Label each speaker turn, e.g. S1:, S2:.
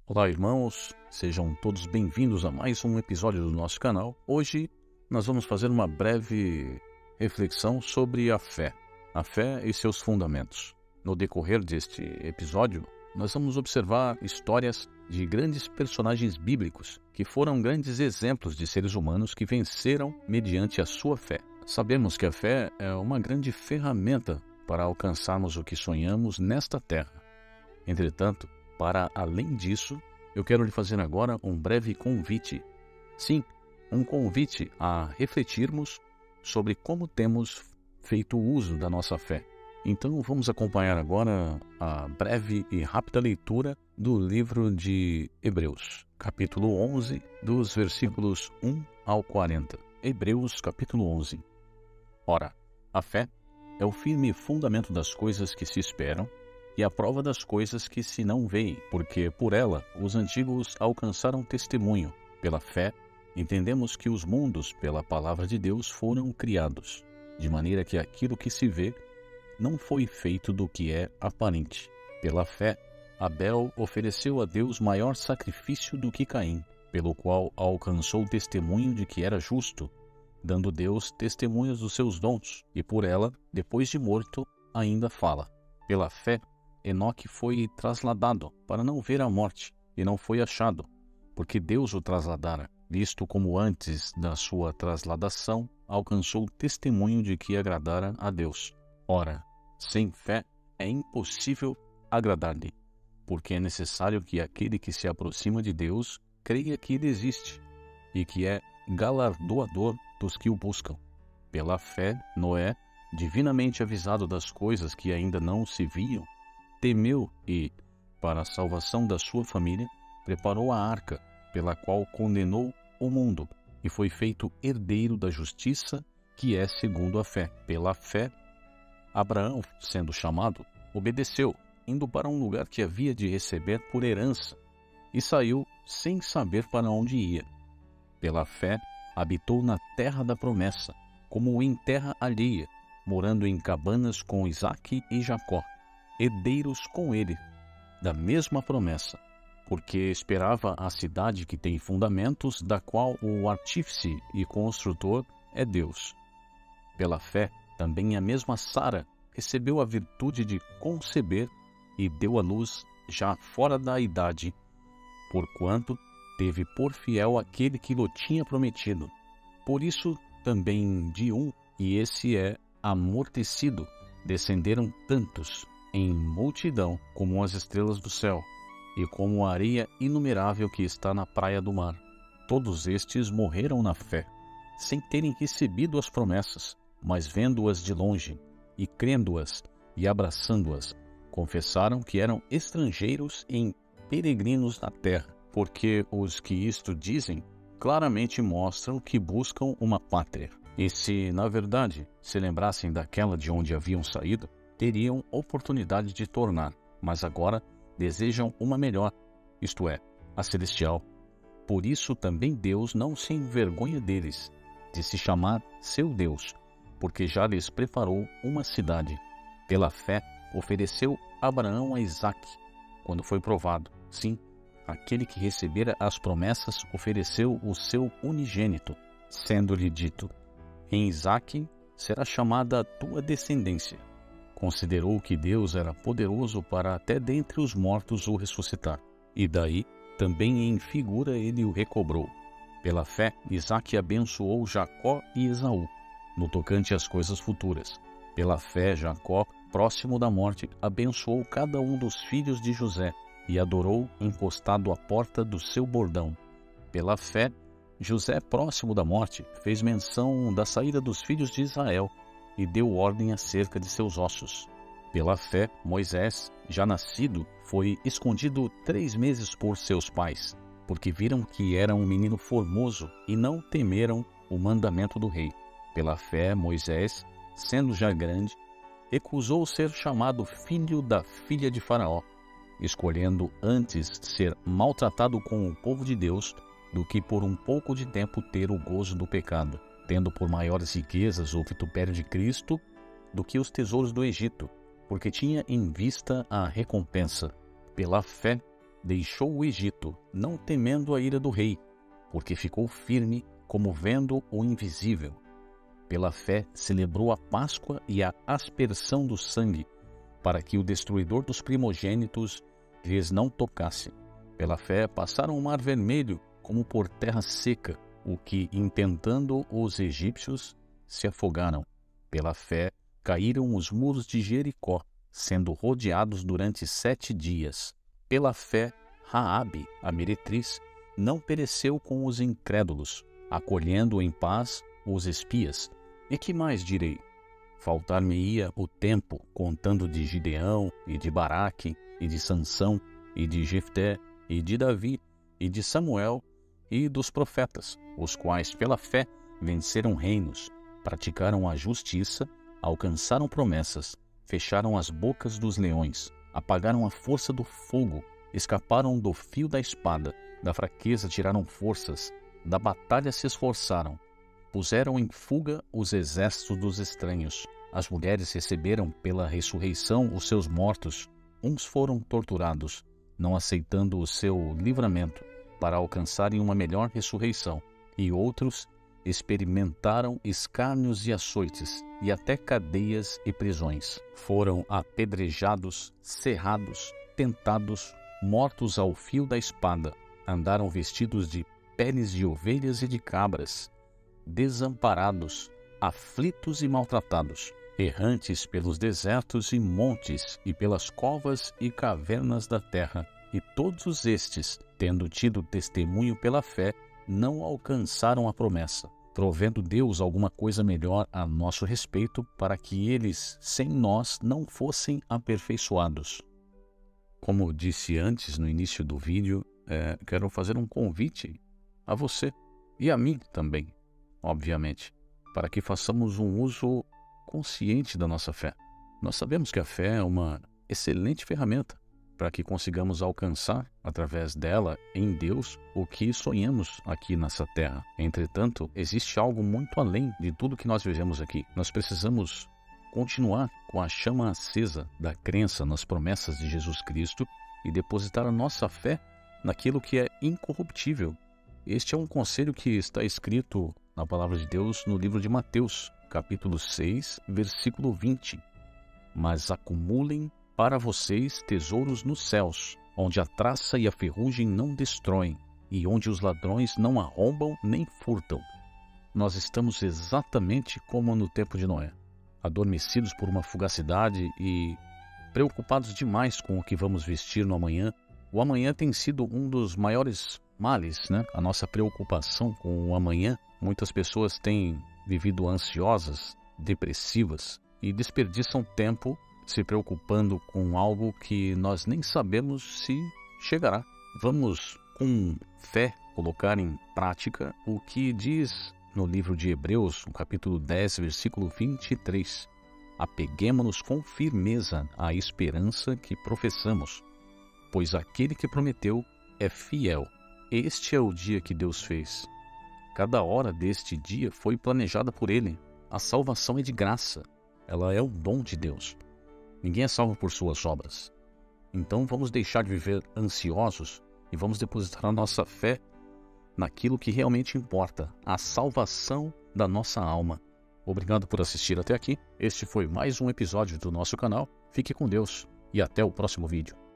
S1: Olá, irmãos, sejam todos bem-vindos a mais um episódio do nosso canal. Hoje nós vamos fazer uma breve reflexão sobre a fé e seus fundamentos. No decorrer deste episódio, nós vamos observar histórias de grandes personagens bíblicos que foram grandes exemplos de seres humanos que venceram mediante a sua fé. Sabemos que a fé é uma grande ferramenta para alcançarmos o que sonhamos nesta terra. Entretanto, para além disso, eu quero lhe fazer agora um breve convite. Sim, um convite a refletirmos sobre como temos feito uso da nossa fé. Então vamos acompanhar agora a breve e rápida leitura do livro de Hebreus, capítulo 11, dos versículos 1 ao 40. Hebreus, capítulo 11. Ora, a fé é o firme fundamento das coisas que se esperam, e a prova das coisas que se não veem, porque por ela os antigos alcançaram testemunho. Pela fé, entendemos que os mundos, pela palavra de Deus, foram criados, de maneira que aquilo que se vê não foi feito do que é aparente. Pela fé, Abel ofereceu a Deus maior sacrifício do que Caim, pelo qual alcançou o testemunho de que era justo, dando Deus testemunhas dos seus dons, e por ela, depois de morto, ainda fala. Pela fé, Enoque foi trasladado para não ver a morte, e não foi achado, porque Deus o trasladara, visto como antes da sua trasladação alcançou o testemunho de que agradara a Deus. Ora, sem fé é impossível agradar-lhe, porque é necessário que aquele que se aproxima de Deus creia que ele existe, e que é galardoador dos que o buscam. Pela fé, Noé, divinamente avisado das coisas que ainda não se viam, temeu e, para a salvação da sua família, preparou a arca, pela qual condenou o mundo, e foi feito herdeiro da justiça, que é segundo a fé. Pela fé, Abraão, sendo chamado, obedeceu, indo para um lugar que havia de receber por herança, e saiu sem saber para onde ia. Pela fé, habitou na terra da promessa, como em terra alheia, morando em cabanas com Isaque e Jacó, herdeiros com ele, da mesma promessa, porque esperava a cidade que tem fundamentos, da qual o artífice e construtor é Deus. Pela fé, também a mesma Sara recebeu a virtude de conceber e deu à luz já fora da idade, porquanto teve por fiel aquele que lhe tinha prometido. Por isso também de um, e esse é amortecido, descenderam tantos, em multidão como as estrelas do céu, e como a areia inumerável que está na praia do mar. Todos estes morreram na fé, sem terem recebido as promessas, mas vendo-as de longe, e crendo-as, e abraçando-as, confessaram que eram estrangeiros e peregrinos na terra, porque os que isto dizem, claramente mostram que buscam uma pátria. E se, na verdade, se lembrassem daquela de onde haviam saído, teriam oportunidade de tornar, mas agora desejam uma melhor, isto é, a celestial. Por isso também Deus não se envergonha deles, de se chamar seu Deus, porque já lhes preparou uma cidade. Pela fé, ofereceu Abraão a Isaque, quando foi provado. Sim, aquele que recebera as promessas ofereceu o seu unigênito, sendo-lhe dito: em Isaque será chamada a tua descendência. Considerou que Deus era poderoso para até dentre os mortos o ressuscitar, e daí também em figura ele o recobrou. Pela fé, Isaque abençoou Jacó e Esaú, no tocante às coisas futuras. Pela fé, Jacó, próximo da morte, abençoou cada um dos filhos de José, e adorou encostado à porta do seu bordão. Pela fé, José, próximo da morte, fez menção da saída dos filhos de Israel, e deu ordem acerca de seus ossos. Pela fé, Moisés, já nascido, foi escondido 3 meses por seus pais, porque viram que era um menino formoso e não temeram o mandamento do rei. Pela fé, Moisés, sendo já grande, recusou ser chamado filho da filha de Faraó, escolhendo antes ser maltratado com o povo de Deus do que por um pouco de tempo ter o gozo do pecado, tendo por maiores riquezas o vitupério de Cristo do que os tesouros do Egito, porque tinha em vista a recompensa. Pela fé, deixou o Egito, não temendo a ira do rei, porque ficou firme como vendo o invisível. Pela fé celebrou a Páscoa e a aspersão do sangue, para que o destruidor dos primogênitos lhes não tocasse. Pela fé passaram o mar vermelho como por terra seca, o que, intentando os egípcios, se afogaram. Pela fé caíram os muros de Jericó, sendo rodeados durante 7 dias. Pela fé, Raabe, a meretriz, não pereceu com os incrédulos, acolhendo em paz os espias. E que mais direi? Faltar-me-ia o tempo contando de Gideão, e de Baraque, e de Sansão, e de Jefté, e de Davi, e de Samuel, e dos profetas, os quais pela fé venceram reinos, praticaram a justiça, alcançaram promessas, fecharam as bocas dos leões, apagaram a força do fogo, escaparam do fio da espada, da fraqueza tiraram forças, da batalha se esforçaram, puseram em fuga os exércitos dos estranhos. As mulheres receberam pela ressurreição os seus mortos. Uns foram torturados, não aceitando o seu livramento, para alcançarem uma melhor ressurreição, e outros experimentaram escárnios e açoites, e até cadeias e prisões. Foram apedrejados, cerrados, tentados, mortos ao fio da espada. Andaram vestidos de peles de ovelhas e de cabras, desamparados, aflitos e maltratados, errantes pelos desertos e montes e pelas covas e cavernas da terra. E todos estes, tendo tido testemunho pela fé, não alcançaram a promessa, provendo Deus alguma coisa melhor a nosso respeito, para que eles, sem nós, não fossem aperfeiçoados. Como disse antes no início do vídeo, quero fazer um convite a você e a mim também, obviamente, para que façamos um uso consciente da nossa fé. Nós sabemos que a fé é uma excelente ferramenta para que consigamos alcançar, através dela, em Deus, o que sonhamos aqui nessa terra. Entretanto, existe algo muito além de tudo que nós vivemos aqui. Nós precisamos continuar com a chama acesa da crença nas promessas de Jesus Cristo e depositar a nossa fé naquilo que é incorruptível. Este é um conselho que está escrito na palavra de Deus no livro de Mateus, capítulo 6, versículo 20. Mas acumulem para vocês tesouros nos céus, onde a traça e a ferrugem não destroem, e onde os ladrões não arrombam nem furtam. Nós estamos exatamente como no tempo de Noé, adormecidos por uma fugacidade e preocupados demais com o que vamos vestir no amanhã. O amanhã tem sido um dos maiores males, né? A nossa preocupação com o amanhã. Muitas pessoas têm vivido ansiosas, depressivas e desperdiçam tempo se preocupando com algo que nós nem sabemos se chegará. Vamos, com fé, colocar em prática o que diz no livro de Hebreus, no capítulo 10, versículo 23. Apeguemo-nos com firmeza à esperança que professamos, pois aquele que prometeu é fiel. Este é o dia que Deus fez. Cada hora deste dia foi planejada por Ele. A salvação é de graça. Ela é o dom de Deus. Ninguém é salvo por suas obras. Então vamos deixar de viver ansiosos e vamos depositar a nossa fé naquilo que realmente importa, a salvação da nossa alma. Obrigado por assistir até aqui. Este foi mais um episódio do nosso canal. Fique com Deus e até o próximo vídeo.